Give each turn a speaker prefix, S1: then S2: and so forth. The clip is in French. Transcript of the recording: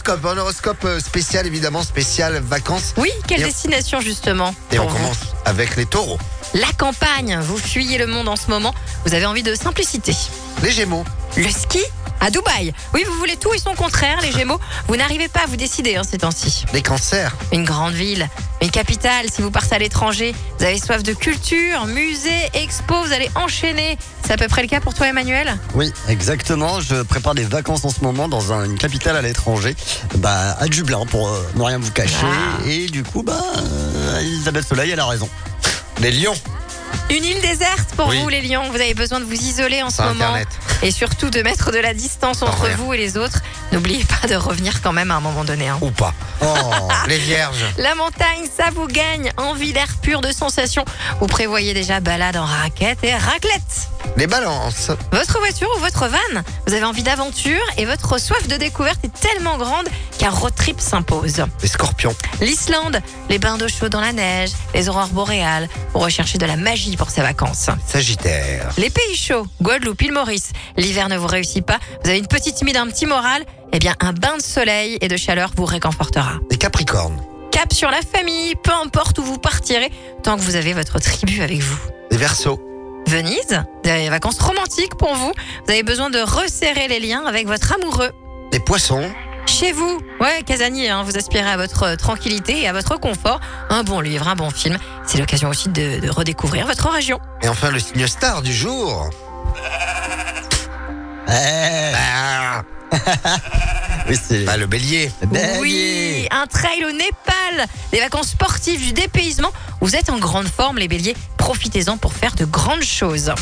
S1: horoscope. Un horoscope spécial, évidemment, spécial vacances.
S2: Oui, quelle
S1: Et on-
S2: destination justement
S1: Et on
S2: pour vous?
S1: commence avec les taureaux.
S2: La campagne, vous fuyez le monde en ce moment, vous avez envie de simplicité.
S1: Les gémeaux.
S2: Le ski à Dubaï. Oui, vous voulez tout et son contraire, les Gémeaux. Vous n'arrivez pas à vous décider ces temps-ci.
S1: Les cancers.
S2: Une grande ville, une capitale, si vous partez à l'étranger, vous avez soif de culture, musée, expo, vous allez enchaîner. C'est à peu près le cas pour toi, Emmanuel?
S3: Oui, exactement. Je prépare des vacances en ce moment dans une capitale à l'étranger, à Dublin, pour ne rien vous cacher.
S2: Ah.
S3: Et du coup, Elisabeth Soleil, elle a raison.
S1: Les lions.
S2: Une île déserte pour
S1: Oui.
S2: vous, les lions. Vous avez besoin de vous isoler en ce
S1: Sur
S2: moment.
S1: Internet.
S2: Et surtout de mettre de la distance entre
S1: rien.
S2: vous et les autres. N'oubliez pas de revenir quand même à un moment donné.
S1: Ou pas.
S3: Oh,
S1: Les vierges.
S2: La montagne, ça vous gagne. Envie d'air pur, de sensations. Vous prévoyez déjà balade en raquette et raclette.
S1: Les balances.
S2: Votre voiture ou votre van, vous avez envie d'aventure et votre soif de découverte est tellement grande qu'un road trip s'impose.
S1: Les scorpions.
S2: L'Islande, les bains d'eau chaude dans la neige, les aurores boréales, vous recherchez de la magie pour ces vacances.
S1: Sagittaires.
S2: Les pays chauds, Guadeloupe, île Maurice, l'hiver ne vous réussit pas, vous avez une petite timide, un petit moral, eh bien un bain de soleil et de chaleur vous réconfortera.
S1: Les capricornes.
S2: Cap sur la famille, peu importe où vous partirez, tant que vous avez votre tribu avec vous.
S1: Les verseaux.
S2: Venise, des vacances romantiques pour vous. Vous avez besoin de resserrer les liens avec votre amoureux.
S1: Les poissons.
S2: Chez vous, ouais, casanier, vous aspirez à votre tranquillité et à votre confort. Un bon livre, un bon film. C'est l'occasion aussi de redécouvrir votre région.
S1: Et enfin, le signe star du jour. Ah,
S3: oui, c'est
S1: le bélier.
S2: Oui, un trail au Népal, des vacances sportives, du dépaysement. Vous êtes en grande forme, les béliers. Profitez-en pour faire de grandes choses.